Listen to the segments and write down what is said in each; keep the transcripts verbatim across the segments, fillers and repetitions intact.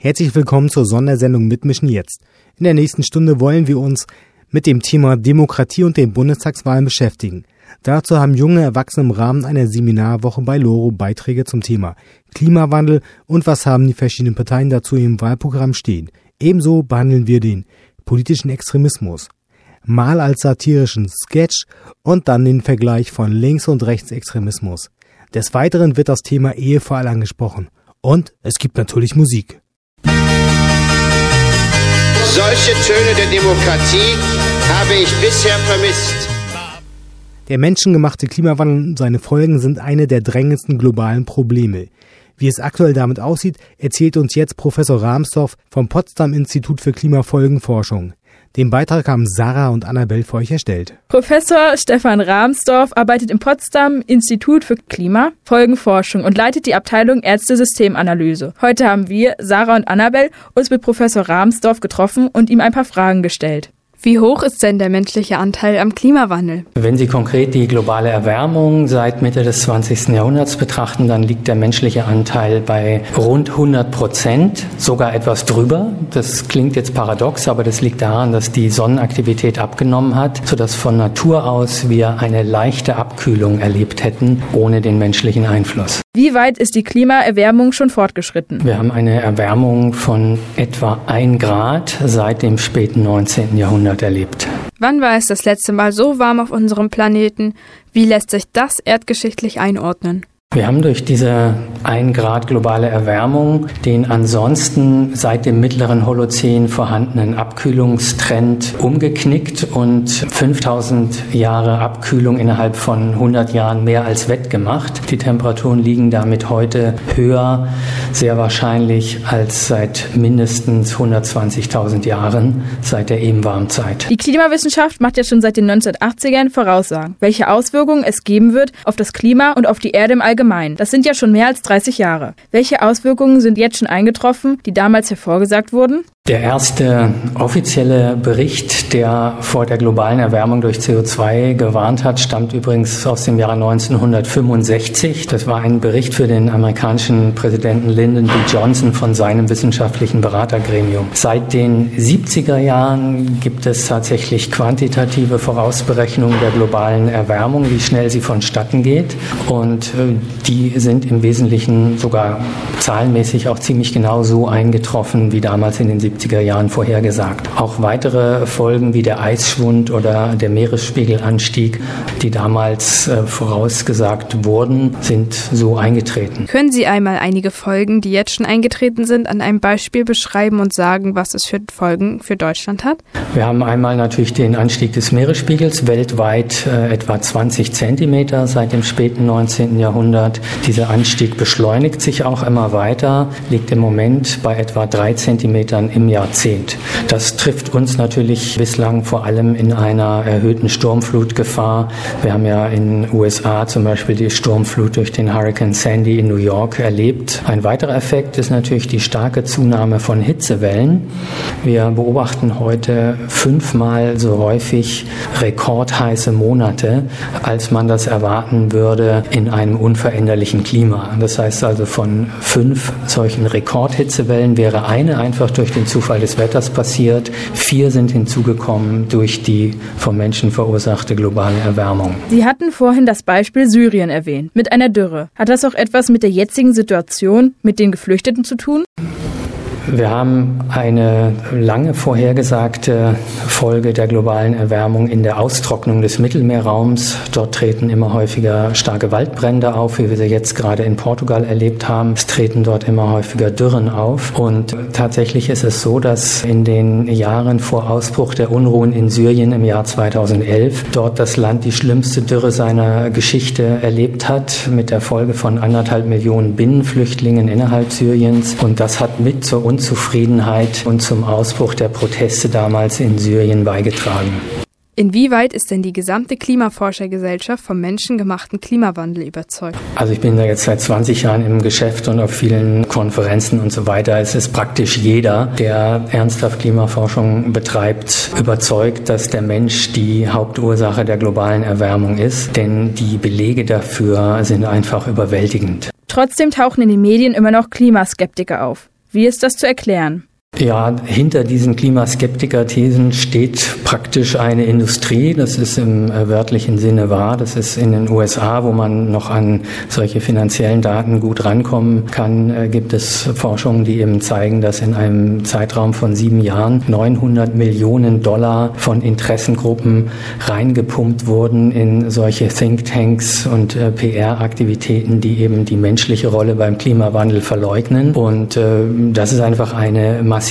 Herzlich willkommen zur Sondersendung Mitmischen jetzt. In der nächsten Stunde wollen wir uns mit dem Thema Demokratie und den Bundestagswahlen beschäftigen. Dazu haben junge Erwachsene im Rahmen einer Seminarwoche bei Loro Beiträge zum Thema Klimawandel und was haben die verschiedenen Parteien dazu im Wahlprogramm stehen. Ebenso behandeln wir den politischen Extremismus, mal als satirischen Sketch und dann den Vergleich von Links- und Rechtsextremismus. Des Weiteren wird das Thema Ehevorwahl angesprochen. Und es gibt natürlich Musik. Solche Töne der Demokratie habe ich bisher vermisst. Der menschengemachte Klimawandel und seine Folgen sind eine der drängendsten globalen Probleme. Wie es aktuell damit aussieht, erzählt uns jetzt Professor Rahmsdorf vom Potsdam Institut für Klimafolgenforschung. Den Beitrag haben Sarah und Annabelle für euch erstellt. Professor Stefan Rahmsdorf arbeitet im Potsdam Institut für Klimafolgenforschung und leitet die Abteilung Ärztesystemanalyse. Heute haben wir, Sarah und Annabelle, uns mit Professor Rahmsdorf getroffen und ihm ein paar Fragen gestellt. Wie hoch ist denn der menschliche Anteil am Klimawandel? Wenn Sie konkret die globale Erwärmung seit Mitte des zwanzigsten Jahrhunderts betrachten, dann liegt der menschliche Anteil bei rund hundert Prozent, sogar etwas drüber. Das klingt jetzt paradox, aber das liegt daran, dass die Sonnenaktivität abgenommen hat, sodass von Natur aus wir eine leichte Abkühlung erlebt hätten, ohne den menschlichen Einfluss. Wie weit ist die Klimaerwärmung schon fortgeschritten? Wir haben eine Erwärmung von etwa ein Grad seit dem späten neunzehnten Jahrhundert erlebt. Wann war es das letzte Mal so warm auf unserem Planeten? Wie lässt sich das erdgeschichtlich einordnen? Wir haben durch diese ein Grad globale Erwärmung den ansonsten seit dem mittleren Holozän vorhandenen Abkühlungstrend umgeknickt und fünftausend Jahre Abkühlung innerhalb von hundert Jahren mehr als wettgemacht. Die Temperaturen liegen damit heute höher, sehr wahrscheinlich als seit mindestens hundertzwanzigtausend Jahren, seit der Ebenwarmzeit. Die Klimawissenschaft macht ja schon seit den neunzehnhundertachtzigern Voraussagen, welche Auswirkungen es geben wird auf das Klima und auf die Erde im Allgemeinen. Das sind ja schon mehr als dreißig Jahre. Welche Auswirkungen sind jetzt schon eingetroffen, die damals hervorgesagt wurden? Der erste offizielle Bericht, der vor der globalen Erwärmung durch C O zwei gewarnt hat, stammt übrigens aus dem Jahre neunzehnhundertfünfundsechzig. Das war ein Bericht für den amerikanischen Präsidenten Lyndon B. Johnson von seinem wissenschaftlichen Beratergremium. Seit den siebziger Jahren gibt es tatsächlich quantitative Vorausberechnungen der globalen Erwärmung, wie schnell sie vonstatten geht. Und die sind im Wesentlichen sogar zahlenmäßig auch ziemlich genau so eingetroffen wie damals in den siebziger Jahren vorhergesagt. Auch weitere Folgen wie der Eisschwund oder der Meeresspiegelanstieg, die damals äh, vorausgesagt wurden, sind so eingetreten. Können Sie einmal einige Folgen, die jetzt schon eingetreten sind, an einem Beispiel beschreiben und sagen, was es für Folgen für Deutschland hat? Wir haben einmal natürlich den Anstieg des Meeresspiegels, weltweit äh, etwa zwanzig Zentimeter seit dem späten neunzehnten Jahrhundert. Dieser Anstieg beschleunigt sich auch immer weiter, liegt im Moment bei etwa drei Zentimetern im Jahrzehnt. Das trifft uns natürlich bislang vor allem in einer erhöhten Sturmflutgefahr. Wir haben ja in den U S A zum Beispiel die Sturmflut durch den Hurrikan Sandy in New York erlebt. Ein weiterer Effekt ist natürlich die starke Zunahme von Hitzewellen. Wir beobachten heute fünfmal so häufig rekordheiße Monate, als man das erwarten würde in einem unveränderlichen Klima. Das heißt also, von fünf solchen Rekordhitzewellen wäre eine einfach durch den Zufall des Wetters passiert. Vier sind hinzugekommen durch die vom Menschen verursachte globale Erwärmung. Sie hatten vorhin das Beispiel Syrien erwähnt, mit einer Dürre. Hat das auch etwas mit der jetzigen Situation, mit den Geflüchteten zu tun? Wir haben eine lange vorhergesagte Folge der globalen Erwärmung in der Austrocknung des Mittelmeerraums. Dort treten immer häufiger starke Waldbrände auf, wie wir sie jetzt gerade in Portugal erlebt haben. Es treten dort immer häufiger Dürren auf. Und tatsächlich ist es so, dass in den Jahren vor Ausbruch der Unruhen in Syrien im Jahr zweitausendelf dort das Land die schlimmste Dürre seiner Geschichte erlebt hat, mit der Folge von anderthalb Millionen Binnenflüchtlingen innerhalb Syriens. Und das hat mit zur Unzufriedenheit und zum Ausbruch der Proteste damals in Syrien beigetragen. Inwieweit ist denn die gesamte Klimaforschergesellschaft vom menschengemachten Klimawandel überzeugt? Also ich bin da jetzt seit zwanzig Jahren im Geschäft und auf vielen Konferenzen und so weiter. Es ist praktisch jeder, der ernsthaft Klimaforschung betreibt, überzeugt, dass der Mensch die Hauptursache der globalen Erwärmung ist. Denn die Belege dafür sind einfach überwältigend. Trotzdem tauchen in den Medien immer noch Klimaskeptiker auf. Wie ist das zu erklären? Ja, hinter diesen Klimaskeptiker-Thesen steht praktisch eine Industrie. Das ist im äh, wörtlichen Sinne wahr. Das ist in den U S A, wo man noch an solche finanziellen Daten gut rankommen kann, äh, gibt es Forschungen, die eben zeigen, dass in einem Zeitraum von sieben Jahren neunhundert Millionen Dollar von Interessengruppen reingepumpt wurden in solche Thinktanks und äh, P R-Aktivitäten, die eben die menschliche Rolle beim Klimawandel verleugnen. Und äh, das ist einfach eine massive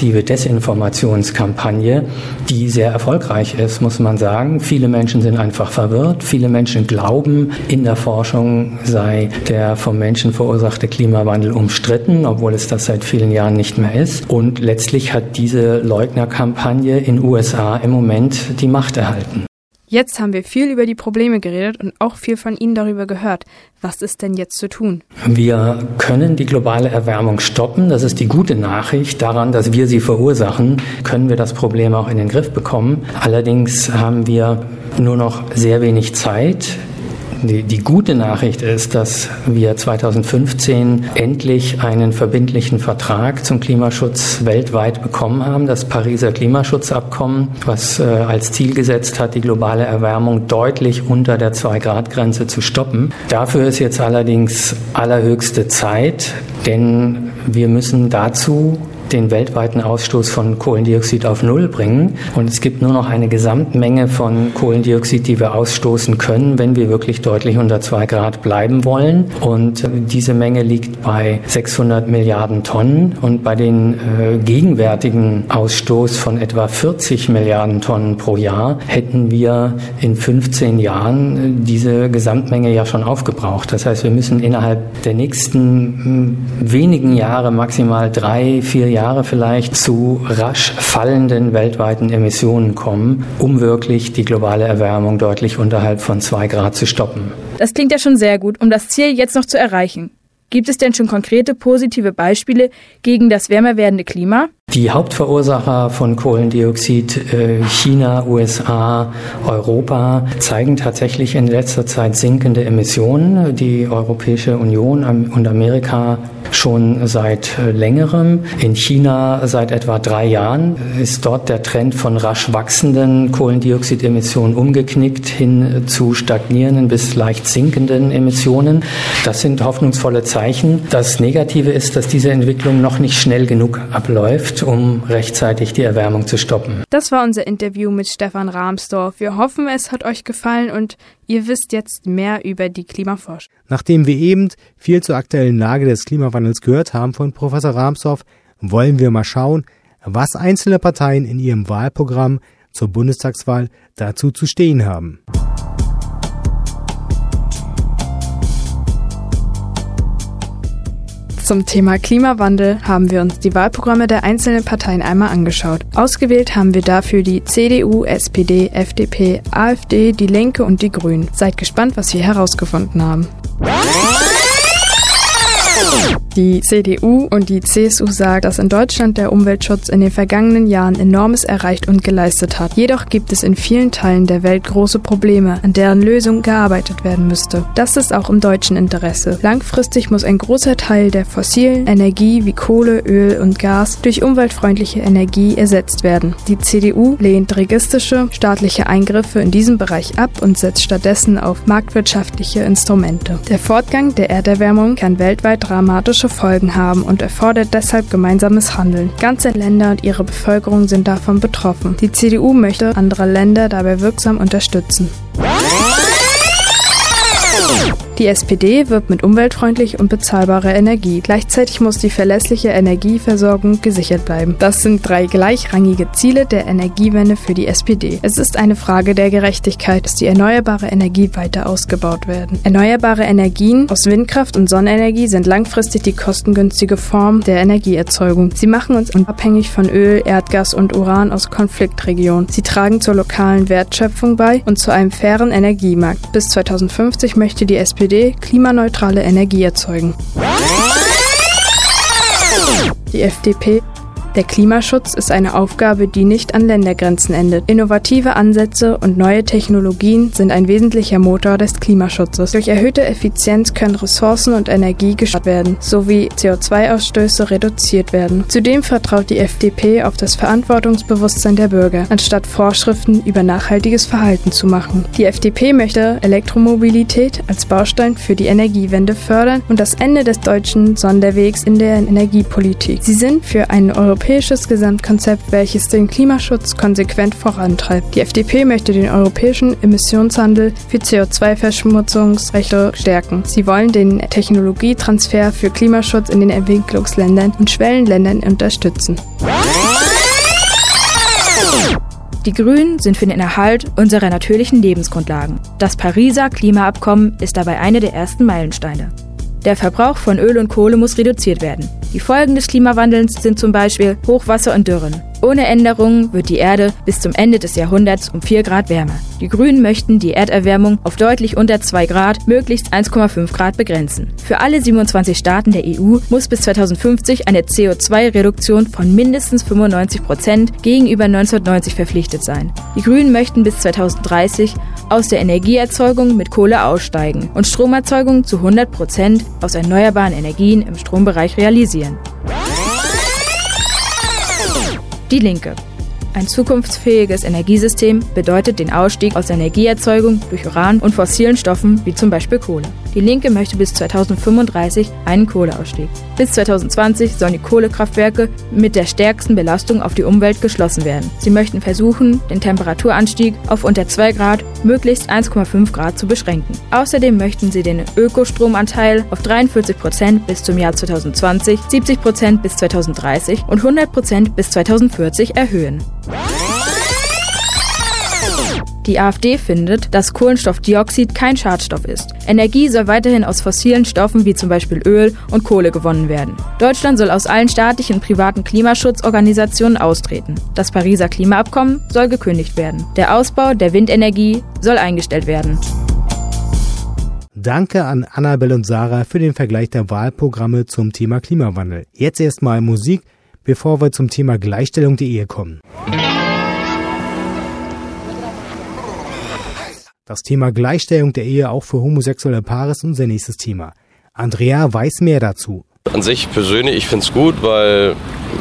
Desinformationskampagne, die sehr erfolgreich ist, muss man sagen. Viele Menschen sind einfach verwirrt. Viele Menschen glauben, in der Forschung sei der vom Menschen verursachte Klimawandel umstritten, obwohl es das seit vielen Jahren nicht mehr ist. Und letztlich hat diese Leugnerkampagne in U S A im Moment die Macht erhalten. Jetzt haben wir viel über die Probleme geredet und auch viel von Ihnen darüber gehört. Was ist denn jetzt zu tun? Wir können die globale Erwärmung stoppen. Das ist die gute Nachricht. Daran, dass wir sie verursachen, können wir das Problem auch in den Griff bekommen. Allerdings haben wir nur noch sehr wenig Zeit. Die, die gute Nachricht ist, dass wir zweitausendfünfzehn endlich einen verbindlichen Vertrag zum Klimaschutz weltweit bekommen haben, das Pariser Klimaschutzabkommen, was äh, als Ziel gesetzt hat, die globale Erwärmung deutlich unter der zwei-Grad-Grenze zu stoppen. Dafür ist jetzt allerdings allerhöchste Zeit, denn wir müssen dazu den weltweiten Ausstoß von Kohlendioxid auf Null bringen. Und es gibt nur noch eine Gesamtmenge von Kohlendioxid, die wir ausstoßen können, wenn wir wirklich deutlich unter zwei Grad bleiben wollen. Und diese Menge liegt bei sechshundert Milliarden Tonnen. Und bei den äh, gegenwärtigen Ausstoß von etwa vierzig Milliarden Tonnen pro Jahr hätten wir in fünfzehn Jahren diese Gesamtmenge ja schon aufgebraucht. Das heißt, wir müssen innerhalb der nächsten mh, wenigen Jahre, maximal drei, vier Jahre, Jahre vielleicht zu rasch fallenden weltweiten Emissionen kommen, um wirklich die globale Erwärmung deutlich unterhalb von zwei Grad zu stoppen. Das klingt ja schon sehr gut, um das Ziel jetzt noch zu erreichen. Gibt es denn schon konkrete positive Beispiele gegen das wärmer werdende Klima? Die Hauptverursacher von Kohlendioxid, China, U S A, Europa, zeigen tatsächlich in letzter Zeit sinkende Emissionen. Die Europäische Union und Amerika schon seit längerem. In China seit etwa drei Jahren ist dort der Trend von rasch wachsenden Kohlendioxidemissionen umgeknickt hin zu stagnierenden bis leicht sinkenden Emissionen. Das sind hoffnungsvolle Zeichen. Das Negative ist, dass diese Entwicklung noch nicht schnell genug abläuft, um rechtzeitig die Erwärmung zu stoppen. Das war unser Interview mit Stefan Rahmsdorf. Wir hoffen, es hat euch gefallen und ihr wisst jetzt mehr über die Klimaforschung. Nachdem wir eben viel zur aktuellen Lage des Klimawandels gehört haben von Professor Rahmsdorf, wollen wir mal schauen, was einzelne Parteien in ihrem Wahlprogramm zur Bundestagswahl dazu zu stehen haben. Zum Thema Klimawandel haben wir uns die Wahlprogramme der einzelnen Parteien einmal angeschaut. Ausgewählt haben wir dafür die C D U, S P D, F D P, AfD, die Linke und die Grünen. Seid gespannt, was wir herausgefunden haben. Die C D U und die C S U sagen, dass in Deutschland der Umweltschutz in den vergangenen Jahren Enormes erreicht und geleistet hat. Jedoch gibt es in vielen Teilen der Welt große Probleme, an deren Lösung gearbeitet werden müsste. Das ist auch im deutschen Interesse. Langfristig muss ein großer Teil der fossilen Energie wie Kohle, Öl und Gas durch umweltfreundliche Energie ersetzt werden. Die C D U lehnt registische, staatliche Eingriffe in diesem Bereich ab und setzt stattdessen auf marktwirtschaftliche Instrumente. Der Fortgang der Erderwärmung kann weltweit dramatische Folgen haben und erfordert deshalb gemeinsames Handeln. Ganze Länder und ihre Bevölkerung sind davon betroffen. Die C D U möchte andere Länder dabei wirksam unterstützen. Die S P D wirbt mit umweltfreundlich und bezahlbarer Energie. Gleichzeitig muss die verlässliche Energieversorgung gesichert bleiben. Das sind drei gleichrangige Ziele der Energiewende für die S P D. Es ist eine Frage der Gerechtigkeit, dass die erneuerbare Energie weiter ausgebaut werden. Erneuerbare Energien aus Windkraft und Sonnenenergie sind langfristig die kostengünstige Form der Energieerzeugung. Sie machen uns unabhängig von Öl, Erdgas und Uran aus Konfliktregionen. Sie tragen zur lokalen Wertschöpfung bei und zu einem fairen Energiemarkt. Bis zweitausendfünfzig möchte die S P D klimaneutrale Energie erzeugen. Die F D P Der Klimaschutz ist eine Aufgabe, die nicht an Ländergrenzen endet. Innovative Ansätze und neue Technologien sind ein wesentlicher Motor des Klimaschutzes. Durch erhöhte Effizienz können Ressourcen und Energie gespart werden, sowie C O zwei Ausstöße reduziert werden. Zudem vertraut die F D P auf das Verantwortungsbewusstsein der Bürger, anstatt Vorschriften über nachhaltiges Verhalten zu machen. Die F D P möchte Elektromobilität als Baustein für die Energiewende fördern und das Ende des deutschen Sonderwegs in der Energiepolitik. Sie sind für ein europäisches Gesamtkonzept, welches den Klimaschutz konsequent vorantreibt. Die F D P möchte den europäischen Emissionshandel für C O zwei Verschmutzungsrechte stärken. Sie wollen den Technologietransfer für Klimaschutz in den Entwicklungsländern und Schwellenländern unterstützen. Die Grünen sind für den Erhalt unserer natürlichen Lebensgrundlagen. Das Pariser Klimaabkommen ist dabei eine der ersten Meilensteine. Der Verbrauch von Öl und Kohle muss reduziert werden. Die Folgen des Klimawandels sind zum Beispiel Hochwasser und Dürren. Ohne Änderungen wird die Erde bis zum Ende des Jahrhunderts um vier Grad wärmer. Die Grünen möchten die Erderwärmung auf deutlich unter zwei Grad, möglichst eins Komma fünf Grad begrenzen. Für alle siebenundzwanzig Staaten der E U muss bis zweitausendfünfzig eine C O zwei Reduktion von mindestens fünfundneunzig Prozent gegenüber neunzehnhundertneunzig verpflichtet sein. Die Grünen möchten bis zweitausenddreißig aus der Energieerzeugung mit Kohle aussteigen und Stromerzeugung zu hundert Prozent aus erneuerbaren Energien im Strombereich realisieren. Die Linke. Ein zukunftsfähiges Energiesystem bedeutet den Ausstieg aus der Energieerzeugung durch Uran und fossilen Stoffen wie zum Beispiel Kohle. Die Linke möchte bis zweitausendfünfunddreißig einen Kohleausstieg. Bis zweitausendzwanzig sollen die Kohlekraftwerke mit der stärksten Belastung auf die Umwelt geschlossen werden. Sie möchten versuchen, den Temperaturanstieg auf unter zwei Grad, möglichst eins Komma fünf Grad zu beschränken. Außerdem möchten sie den Ökostromanteil auf dreiundvierzig Prozent bis zum Jahr zweitausendzwanzig, siebzig Prozent bis zweitausenddreißig und hundert Prozent bis zweitausendvierzig erhöhen. Die AfD findet, dass Kohlenstoffdioxid kein Schadstoff ist. Energie soll weiterhin aus fossilen Stoffen wie zum Beispiel Öl und Kohle gewonnen werden. Deutschland soll aus allen staatlichen und privaten Klimaschutzorganisationen austreten. Das Pariser Klimaabkommen soll gekündigt werden. Der Ausbau der Windenergie soll eingestellt werden. Danke an Annabel und Sarah für den Vergleich der Wahlprogramme zum Thema Klimawandel. Jetzt erstmal Musik, bevor wir zum Thema Gleichstellung der Ehe kommen. Das Thema Gleichstellung der Ehe auch für homosexuelle Paare ist unser nächstes Thema. Andrea weiß mehr dazu. An sich persönlich, ich finde es gut, weil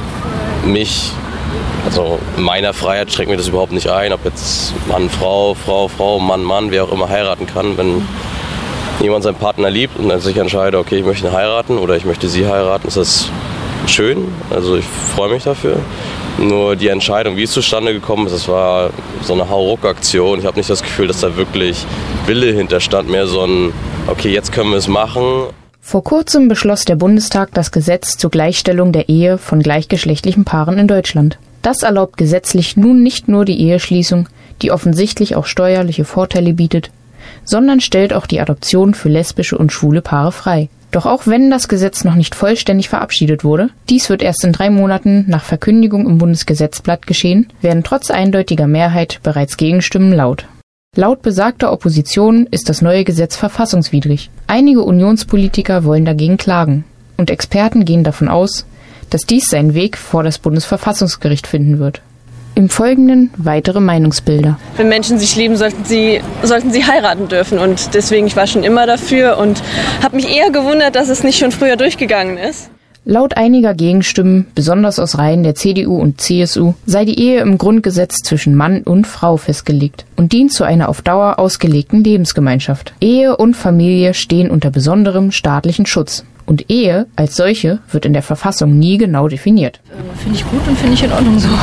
mich, also meiner Freiheit schränkt mir das überhaupt nicht ein, ob jetzt Mann, Frau, Frau, Frau, Mann, Mann, wer auch immer heiraten kann. Wenn jemand seinen Partner liebt und dann sich entscheidet, okay, ich möchte ihn heiraten oder ich möchte sie heiraten, ist das schön. Also ich freue mich dafür. Nur die Entscheidung, wie es zustande gekommen ist, das war so eine Hauruck-Aktion. Ich habe nicht das Gefühl, dass da wirklich Wille hinterstand, mehr so ein, okay, jetzt können wir es machen. Vor kurzem beschloss der Bundestag das Gesetz zur Gleichstellung der Ehe von gleichgeschlechtlichen Paaren in Deutschland. Das erlaubt gesetzlich nun nicht nur die Eheschließung, die offensichtlich auch steuerliche Vorteile bietet, sondern stellt auch die Adoption für lesbische und schwule Paare frei. Doch auch wenn das Gesetz noch nicht vollständig verabschiedet wurde, dies wird erst in drei Monaten nach Verkündigung im Bundesgesetzblatt geschehen, werden trotz eindeutiger Mehrheit bereits Gegenstimmen laut. Laut besagter Opposition ist das neue Gesetz verfassungswidrig. Einige Unionspolitiker wollen dagegen klagen. Und Experten gehen davon aus, dass dies seinen Weg vor das Bundesverfassungsgericht finden wird. Im Folgenden weitere Meinungsbilder. Wenn Menschen sich lieben, sollten sie, sollten sie heiraten dürfen. Und deswegen, ich war schon immer dafür und habe mich eher gewundert, dass es nicht schon früher durchgegangen ist. Laut einiger Gegenstimmen, besonders aus Reihen der C D U und C S U, sei die Ehe im Grundgesetz zwischen Mann und Frau festgelegt und dient zu einer auf Dauer ausgelegten Lebensgemeinschaft. Ehe und Familie stehen unter besonderem staatlichen Schutz. Und Ehe als solche wird in der Verfassung nie genau definiert. Äh, finde ich gut und finde ich in Ordnung so.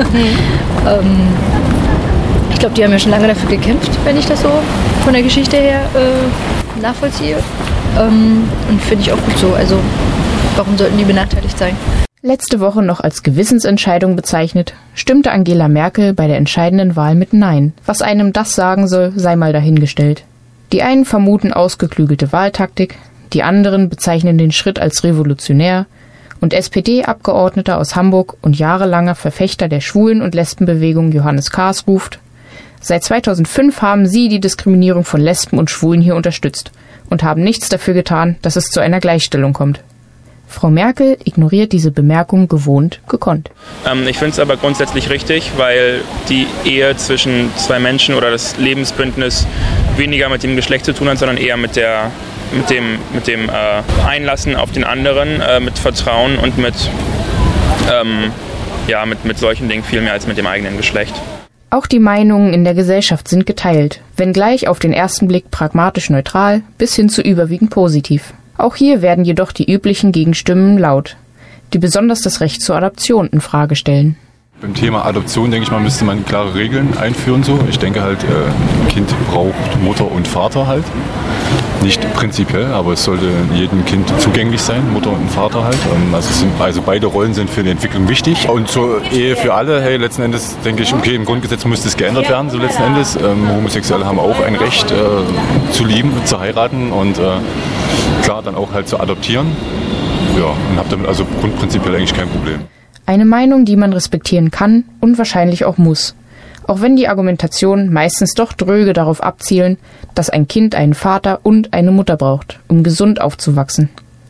ähm, ich glaube, die haben ja schon lange dafür gekämpft, wenn ich das so von der Geschichte her äh, nachvollziehe. Ähm, und finde ich auch gut so. Also warum sollten die benachteiligt sein? Letzte Woche noch als Gewissensentscheidung bezeichnet, stimmte Angela Merkel bei der entscheidenden Wahl mit Nein. Was einem das sagen soll, sei mal dahingestellt. Die einen vermuten ausgeklügelte Wahltaktik, die anderen bezeichnen den Schritt als revolutionär und S P D-Abgeordneter aus Hamburg und jahrelanger Verfechter der Schwulen- und Lesbenbewegung Johannes Kahrs ruft: Seit zweitausendfünf haben sie die Diskriminierung von Lesben und Schwulen hier unterstützt und haben nichts dafür getan, dass es zu einer Gleichstellung kommt. Frau Merkel ignoriert diese Bemerkung gewohnt gekonnt. Ähm, ich finde es aber grundsätzlich richtig, weil die Ehe zwischen zwei Menschen oder das Lebensbündnis weniger mit dem Geschlecht zu tun hat, sondern eher mit der mit dem, mit dem äh, Einlassen auf den anderen, äh, mit Vertrauen und mit, ähm, ja, mit, mit solchen Dingen viel mehr als mit dem eigenen Geschlecht. Auch die Meinungen in der Gesellschaft sind geteilt, wenngleich auf den ersten Blick pragmatisch neutral bis hin zu überwiegend positiv. Auch hier werden jedoch die üblichen Gegenstimmen laut, die besonders das Recht zur Adoption in Frage stellen. Beim Thema Adoption, denke ich mal, müsste man klare Regeln einführen. So. Ich denke halt, ein Kind braucht Mutter und Vater halt. Nicht prinzipiell, aber es sollte jedem Kind zugänglich sein, Mutter und Vater halt. Also, es sind, also beide Rollen sind für die Entwicklung wichtig. Und zur Ehe für alle, hey, letzten Endes denke ich, okay, im Grundgesetz müsste es geändert werden, so letzten Endes. Ähm, Homosexuelle haben auch ein Recht äh, zu lieben, zu heiraten und äh, klar, dann auch halt zu adoptieren. Ja, und habe damit also grundprinzipiell eigentlich kein Problem. Eine Meinung, die man respektieren kann und wahrscheinlich auch muss. Auch wenn die Argumentationen meistens doch dröge darauf abzielen, dass ein Kind einen Vater und eine Mutter braucht, um gesund aufzuwachsen.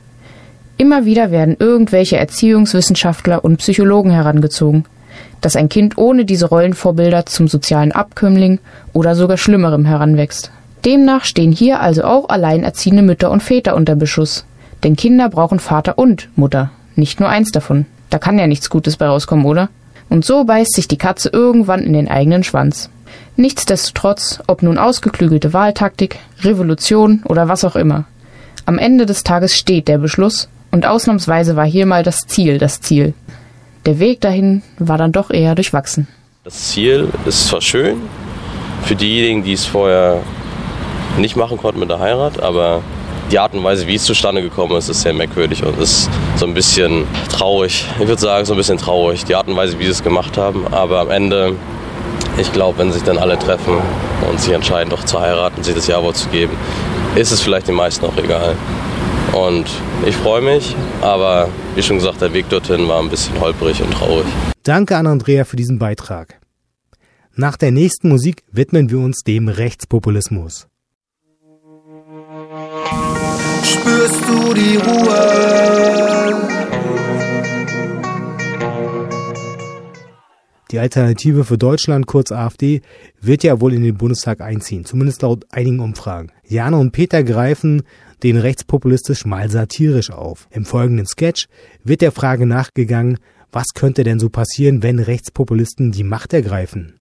Immer wieder werden irgendwelche Erziehungswissenschaftler und Psychologen herangezogen, dass ein Kind ohne diese Rollenvorbilder zum sozialen Abkömmling oder sogar Schlimmerem heranwächst. Demnach stehen hier also auch alleinerziehende Mütter und Väter unter Beschuss. Denn Kinder brauchen Vater und Mutter, nicht nur eins davon. Da kann ja nichts Gutes bei rauskommen, oder? Und so beißt sich die Katze irgendwann in den eigenen Schwanz. Nichtsdestotrotz, ob nun ausgeklügelte Wahltaktik, Revolution oder was auch immer. Am Ende des Tages steht der Beschluss und ausnahmsweise war hier mal das Ziel das Ziel. Der Weg dahin war dann doch eher durchwachsen. Das Ziel ist zwar schön für diejenigen, die es vorher nicht machen konnten mit der Heirat, aber die Art und Weise, wie es zustande gekommen ist, ist sehr merkwürdig und ist so ein bisschen traurig. Ich würde sagen, so ein bisschen traurig, die Art und Weise, wie sie es gemacht haben. Aber am Ende, ich glaube, wenn sich dann alle treffen und sich entscheiden, doch zu heiraten, sich das Ja-Wort zu geben, ist es vielleicht den meisten auch egal. Und ich freue mich, aber wie schon gesagt, der Weg dorthin war ein bisschen holprig und traurig. Danke an Andrea für diesen Beitrag. Nach der nächsten Musik widmen wir uns dem Rechtspopulismus. Spürst du die Ruhe? Die Alternative für Deutschland, kurz AfD, wird ja wohl in den Bundestag einziehen, zumindest laut einigen Umfragen. Jana und Peter greifen den rechtspopulistisch mal satirisch auf. Im folgenden Sketch wird der Frage nachgegangen, was könnte denn so passieren, wenn Rechtspopulisten die Macht ergreifen?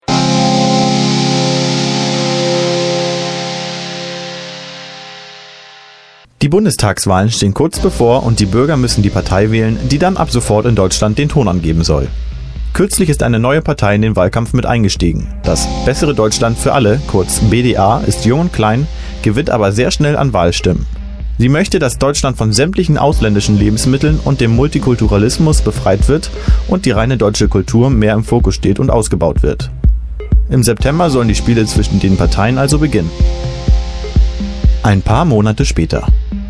Die Bundestagswahlen stehen kurz bevor und die Bürger müssen die Partei wählen, die dann ab sofort in Deutschland den Ton angeben soll. Kürzlich ist eine neue Partei in den Wahlkampf mit eingestiegen. Das Bessere Deutschland für alle, kurz B D A, ist jung und klein, gewinnt aber sehr schnell an Wahlstimmen. Sie möchte, dass Deutschland von sämtlichen ausländischen Lebensmitteln und dem Multikulturalismus befreit wird und die reine deutsche Kultur mehr im Fokus steht und ausgebaut wird. Im September sollen die Spiele zwischen den Parteien also beginnen. Ein paar Monate später.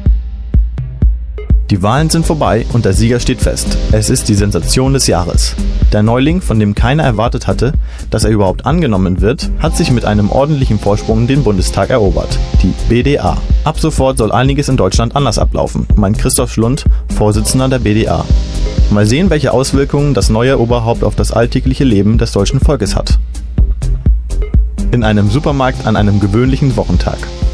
Die Wahlen sind vorbei und der Sieger steht fest. Es ist die Sensation des Jahres. Der Neuling, von dem keiner erwartet hatte, dass er überhaupt angenommen wird, hat sich mit einem ordentlichen Vorsprung den Bundestag erobert. Die B D A. Ab sofort soll einiges in Deutschland anders ablaufen, meint Christoph Schlund, Vorsitzender der B D A. Mal sehen, welche Auswirkungen das neue Oberhaupt auf das alltägliche Leben des deutschen Volkes hat. In einem Supermarkt an einem gewöhnlichen Wochentag.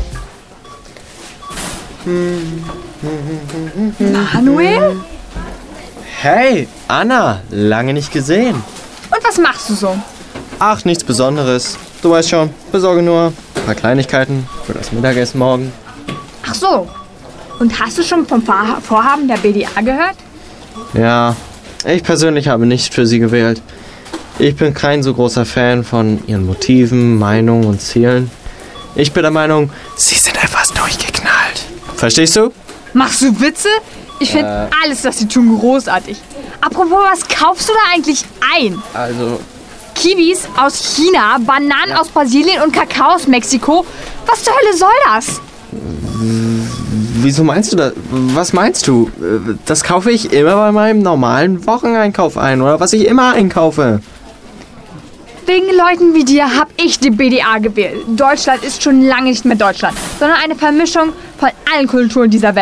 Manuel? Hey, Anna, lange nicht gesehen. Und was machst du so? Ach, nichts Besonderes. Du weißt schon, besorge nur ein paar Kleinigkeiten für das Mittagessen morgen. Ach so. Und hast du schon vom Vorhaben der B D A gehört? Ja, ich persönlich habe nicht für sie gewählt. Ich bin kein so großer Fan von ihren Motiven, Meinungen und Zielen. Ich bin der Meinung, sie sind etwas durchgeknallt. Verstehst du? Machst du Witze? Ich finde äh, alles, was sie tun, großartig. Apropos, was kaufst du da eigentlich ein? Also... Kiwis aus China, Bananen ja. aus Brasilien und Kakao aus Mexiko. Was zur Hölle soll das? Wieso meinst du das? Was meinst du? Das kaufe ich immer bei meinem normalen Wocheneinkauf ein, oder was ich immer einkaufe. Wegen Leuten wie dir habe ich die B D A gewählt. Deutschland ist schon lange nicht mehr Deutschland, sondern eine Vermischung von allen Kulturen dieser Welt.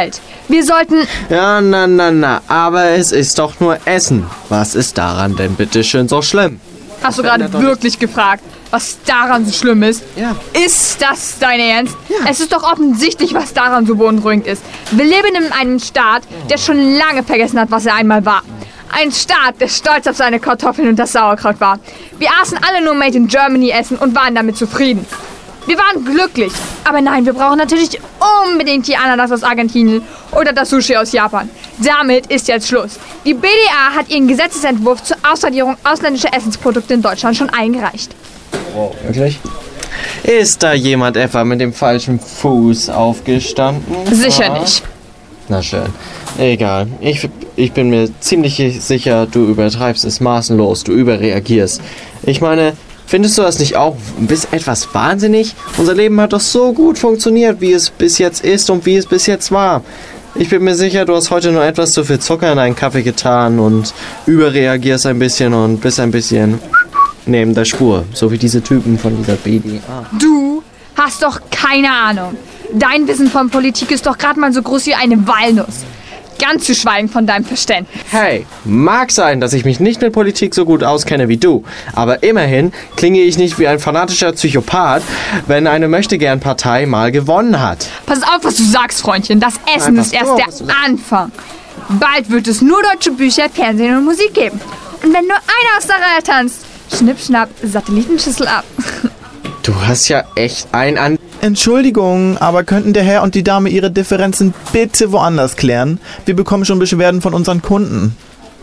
Wir sollten... Ja, na, na, na, aber es ist doch nur Essen. Was ist daran denn bitteschön so schlimm? Hast du gerade wirklich gefragt, was daran so schlimm ist? Ja. Ist das dein Ernst? Ja. Es ist doch offensichtlich, was daran so beunruhigend ist. Wir leben in einem Staat, der schon lange vergessen hat, was er einmal war. Ein Staat, der stolz auf seine Kartoffeln und das Sauerkraut war. Wir aßen alle nur Made in Germany Essen und waren damit zufrieden. Wir waren glücklich. Aber nein, wir brauchen natürlich unbedingt die Ananas aus Argentinien oder das Sushi aus Japan. Damit ist jetzt Schluss. Die B D A hat ihren Gesetzesentwurf zur Ausradierung ausländischer Essensprodukte in Deutschland schon eingereicht. Wow, wirklich? Ist da jemand etwa mit dem falschen Fuß aufgestanden? Sicher nicht. Na schön. Egal. Ich, ich bin mir ziemlich sicher, du übertreibst es maßenlos, du überreagierst. Ich meine, findest du das nicht auch ein bisschen etwas wahnsinnig? Unser Leben hat doch so gut funktioniert, wie es bis jetzt ist und wie es bis jetzt war. Ich bin mir sicher, du hast heute nur etwas zu viel Zucker in deinen Kaffee getan und überreagierst ein bisschen und bist ein bisschen neben der Spur. So wie diese Typen von dieser B D A. Du hast doch keine Ahnung. Dein Wissen von Politik ist doch gerade mal so groß wie eine Walnuss. Ganz zu schweigen von deinem Verständnis. Hey, mag sein, dass ich mich nicht mit Politik so gut auskenne wie du, aber immerhin klinge ich nicht wie ein fanatischer Psychopath, wenn eine Möchtegern-Partei mal gewonnen hat. Pass auf, was du sagst, Freundchen. Das Essen Einfach ist erst so, der Anfang. Bald wird es nur deutsche Bücher, Fernsehen und Musik geben. Und wenn nur einer aus der Reihe tanzt, schnipp, schnapp, Satellitenschüssel ab. Du hast ja echt ein an... Entschuldigung, aber könnten der Herr und die Dame ihre Differenzen bitte woanders klären? Wir bekommen schon Beschwerden von unseren Kunden.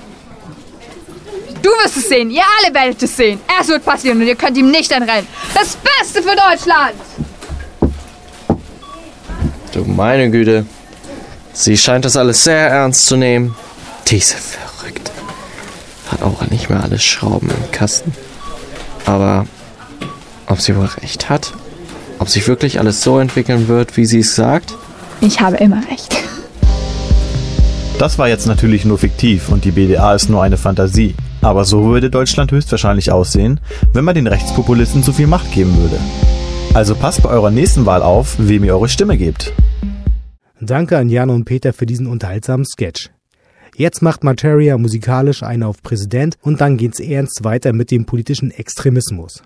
Du wirst es sehen, ihr alle werdet es sehen. Es wird passieren und ihr könnt ihm nicht entrennen. Das Beste für Deutschland! Du meine Güte. Sie scheint das alles sehr ernst zu nehmen. Diese Verrückte. Hat auch nicht mehr alle Schrauben im Kasten. Aber ob sie wohl recht hat? Ob sich wirklich alles so entwickeln wird, wie sie es sagt? Ich habe immer recht. Das war jetzt natürlich nur fiktiv und die B D A ist nur eine Fantasie. Aber so würde Deutschland höchstwahrscheinlich aussehen, wenn man den Rechtspopulisten zu viel Macht geben würde. Also passt bei eurer nächsten Wahl auf, wem ihr eure Stimme gebt. Danke an Jan und Peter für diesen unterhaltsamen Sketch. Jetzt macht Materia musikalisch eine auf Präsident und dann geht's ernst weiter mit dem politischen Extremismus.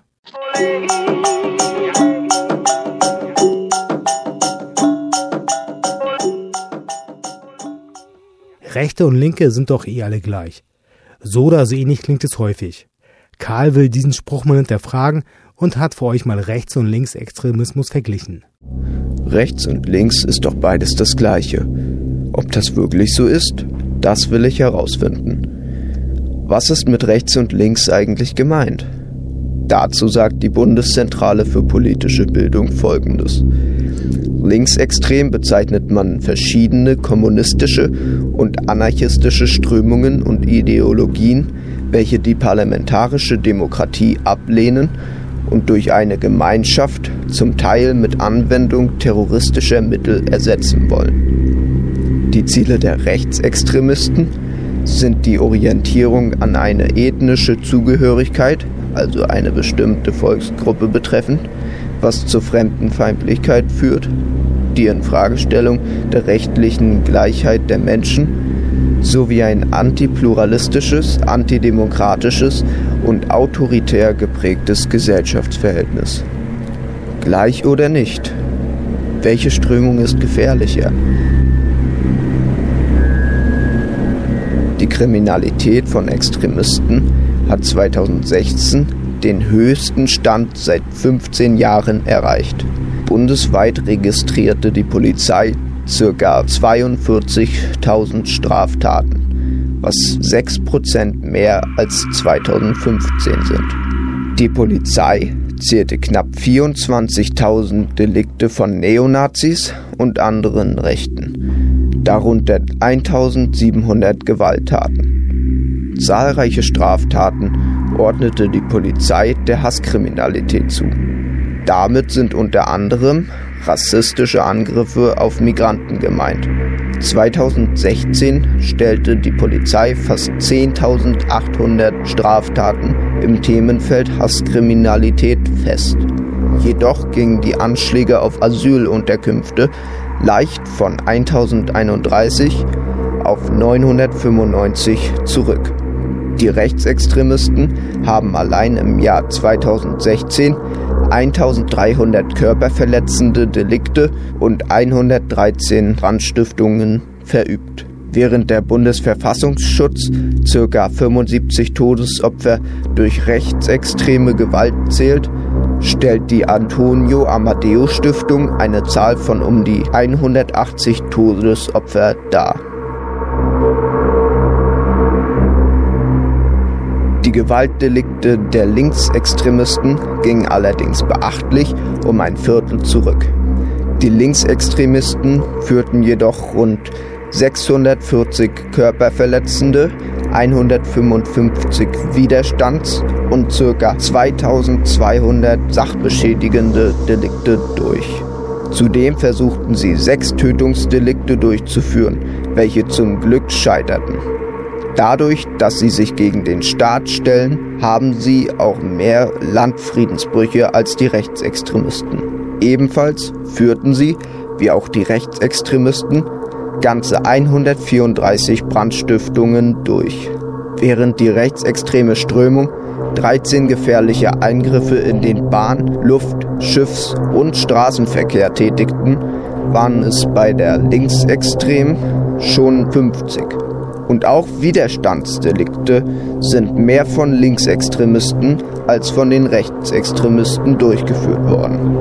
Rechte und Linke sind doch eh alle gleich. So oder so ähnlich klingt es häufig. Karl will diesen Spruch mal hinterfragen und hat für euch mal Rechts- und Linksextremismus verglichen. Rechts und links ist doch beides das Gleiche. Ob das wirklich so ist, das will ich herausfinden. Was ist mit rechts und links eigentlich gemeint? Dazu sagt die Bundeszentrale für politische Bildung Folgendes. Linksextrem bezeichnet man verschiedene kommunistische und anarchistische Strömungen und Ideologien, welche die parlamentarische Demokratie ablehnen und durch eine Gemeinschaft, zum Teil mit Anwendung terroristischer Mittel, ersetzen wollen. Die Ziele der Rechtsextremisten sind die Orientierung an eine ethnische Zugehörigkeit, also eine bestimmte Volksgruppe betreffend, was zur Fremdenfeindlichkeit führt, die Infragestellung der rechtlichen Gleichheit der Menschen sowie ein antipluralistisches, antidemokratisches und autoritär geprägtes Gesellschaftsverhältnis. Gleich oder nicht? Welche Strömung ist gefährlicher? Die Kriminalität von Extremisten hat zweitausendsechzehn den höchsten Stand seit fünfzehn Jahren erreicht. Bundesweit registrierte die Polizei ca. zweiundvierzigtausend Straftaten, was sechs Prozent mehr als zweitausendfünfzehn sind. Die Polizei zählte knapp vierundzwanzigtausend Delikte von Neonazis und anderen Rechten, darunter eintausendsiebenhundert Gewalttaten. Zahlreiche Straftaten ordnete die Polizei der Hasskriminalität zu. Damit sind unter anderem rassistische Angriffe auf Migranten gemeint. zweitausendsechzehn stellte die Polizei fast zehntausendachthundert Straftaten im Themenfeld Hasskriminalität fest. Jedoch gingen die Anschläge auf Asylunterkünfte leicht von tausendeinunddreißig auf neunhundertfünfundneunzig zurück. Die Rechtsextremisten haben allein im Jahr zweitausendsechzehn eintausenddreihundert körperverletzende Delikte und hundertdreizehn Brandstiftungen verübt. Während der Bundesverfassungsschutz ca. fünfundsiebzig Todesopfer durch rechtsextreme Gewalt zählt, stellt die Antonio Amadeo Stiftung eine Zahl von um die hundertachtzig Todesopfer dar. Die Gewaltdelikte der Linksextremisten gingen allerdings beachtlich um ein Viertel zurück. Die Linksextremisten führten jedoch rund sechshundertvierzig körperverletzende, hundertfünfundfünfzig Widerstands- und ca. zweitausendzweihundert sachbeschädigende Delikte durch. Zudem versuchten sie sechs Tötungsdelikte durchzuführen, welche zum Glück scheiterten. Dadurch, dass sie sich gegen den Staat stellen, haben sie auch mehr Landfriedensbrüche als die Rechtsextremisten. Ebenfalls führten sie, wie auch die Rechtsextremisten, ganze hundertvierunddreißig Brandstiftungen durch. Während die rechtsextreme Strömung dreizehn gefährliche Eingriffe in den Bahn-, Luft-, Schiffs- und Straßenverkehr tätigten, waren es bei der Linksextremen schon fünfzig. Und auch Widerstandsdelikte sind mehr von Linksextremisten als von den Rechtsextremisten durchgeführt worden.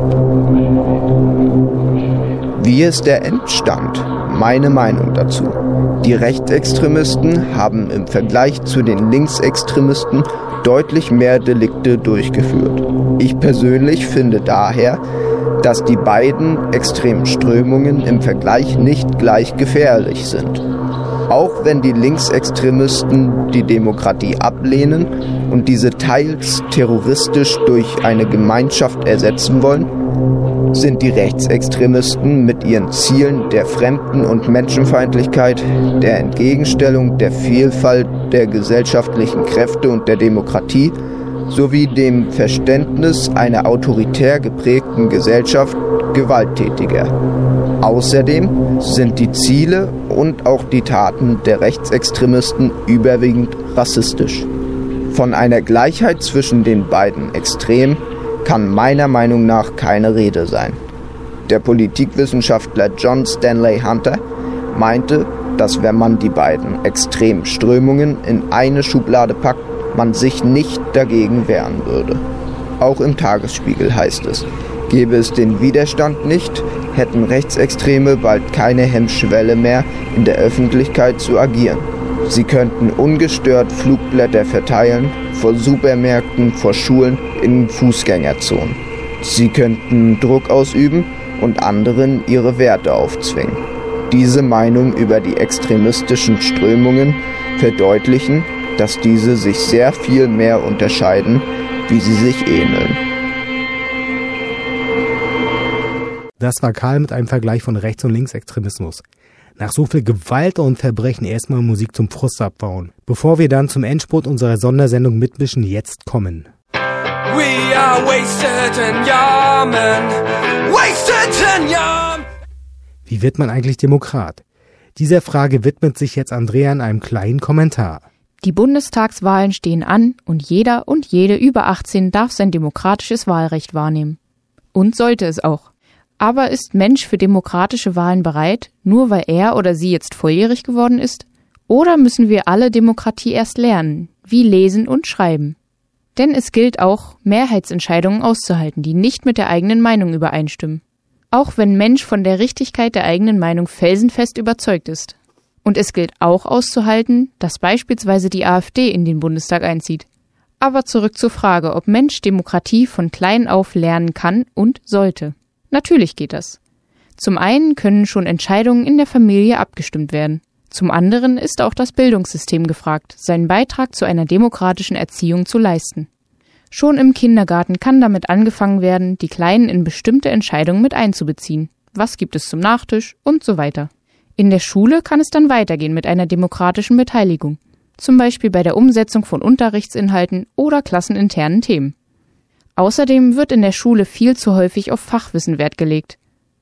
Wie ist der Endstand? Meine Meinung dazu. Die Rechtsextremisten haben im Vergleich zu den Linksextremisten deutlich mehr Delikte durchgeführt. Ich persönlich finde daher, dass die beiden extremen Strömungen im Vergleich nicht gleich gefährlich sind. Auch wenn die Linksextremisten die Demokratie ablehnen und diese teils terroristisch durch eine Gemeinschaft ersetzen wollen, sind die Rechtsextremisten mit ihren Zielen der Fremden- und Menschenfeindlichkeit, der Entgegenstellung der Vielfalt der gesellschaftlichen Kräfte und der Demokratie sowie dem Verständnis einer autoritär geprägten Gesellschaft gewalttätiger. Außerdem sind die Ziele und auch die Taten der Rechtsextremisten überwiegend rassistisch. Von einer Gleichheit zwischen den beiden Extremen kann meiner Meinung nach keine Rede sein. Der Politikwissenschaftler John Stanley Hunter meinte, dass wenn man die beiden extremen Strömungen in eine Schublade packt, man sich nicht dagegen wehren würde. Auch im Tagesspiegel heißt es, gäbe es den Widerstand nicht, hätten Rechtsextreme bald keine Hemmschwelle mehr, in der Öffentlichkeit zu agieren. Sie könnten ungestört Flugblätter verteilen, vor Supermärkten, vor Schulen, in Fußgängerzonen. Sie könnten Druck ausüben und anderen ihre Werte aufzwingen. Diese Meinung über die extremistischen Strömungen verdeutlichen, dass diese sich sehr viel mehr unterscheiden, wie sie sich ähneln. Das war Karl mit einem Vergleich von Rechts- und Linksextremismus. Nach so viel Gewalt und Verbrechen erstmal Musik zum Frust abbauen, bevor wir dann zum Endspurt unserer Sondersendung Mitmischen jetzt kommen. We are wasted in your men, wasted in your... Wie wird man eigentlich Demokrat? Dieser Frage widmet sich jetzt Andrea in einem kleinen Kommentar. Die Bundestagswahlen stehen an und jeder und jede über achtzehn darf sein demokratisches Wahlrecht wahrnehmen. Und sollte es auch. Aber ist Mensch für demokratische Wahlen bereit, nur weil er oder sie jetzt volljährig geworden ist? Oder müssen wir alle Demokratie erst lernen, wie lesen und schreiben? Denn es gilt auch, Mehrheitsentscheidungen auszuhalten, die nicht mit der eigenen Meinung übereinstimmen. Auch wenn Mensch von der Richtigkeit der eigenen Meinung felsenfest überzeugt ist. Und es gilt auch auszuhalten, dass beispielsweise die AfD in den Bundestag einzieht. Aber zurück zur Frage, ob Mensch Demokratie von klein auf lernen kann und sollte. Natürlich geht das. Zum einen können schon Entscheidungen in der Familie abgestimmt werden. Zum anderen ist auch das Bildungssystem gefragt, seinen Beitrag zu einer demokratischen Erziehung zu leisten. Schon im Kindergarten kann damit angefangen werden, die Kleinen in bestimmte Entscheidungen mit einzubeziehen. Was gibt es zum Nachtisch und so weiter. In der Schule kann es dann weitergehen mit einer demokratischen Beteiligung, zum Beispiel bei der Umsetzung von Unterrichtsinhalten oder klasseninternen Themen. Außerdem wird in der Schule viel zu häufig auf Fachwissen Wert gelegt.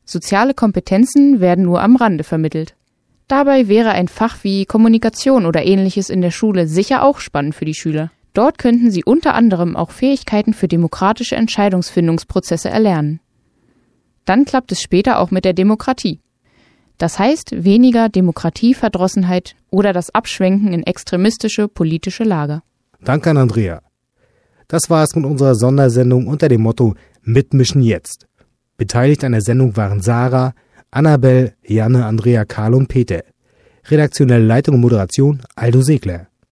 Soziale Kompetenzen werden nur am Rande vermittelt. Dabei wäre ein Fach wie Kommunikation oder Ähnliches in der Schule sicher auch spannend für die Schüler. Dort könnten sie unter anderem auch Fähigkeiten für demokratische Entscheidungsfindungsprozesse erlernen. Dann klappt es später auch mit der Demokratie. Das heißt weniger Demokratieverdrossenheit oder das Abschwenken in extremistische politische Lager. Danke an Andrea. Das war es mit unserer Sondersendung unter dem Motto Mitmischen jetzt. Beteiligt an der Sendung waren Sarah, Annabel, Janne, Andrea, Karl und Peter. Redaktionelle Leitung und Moderation Aldo Segler.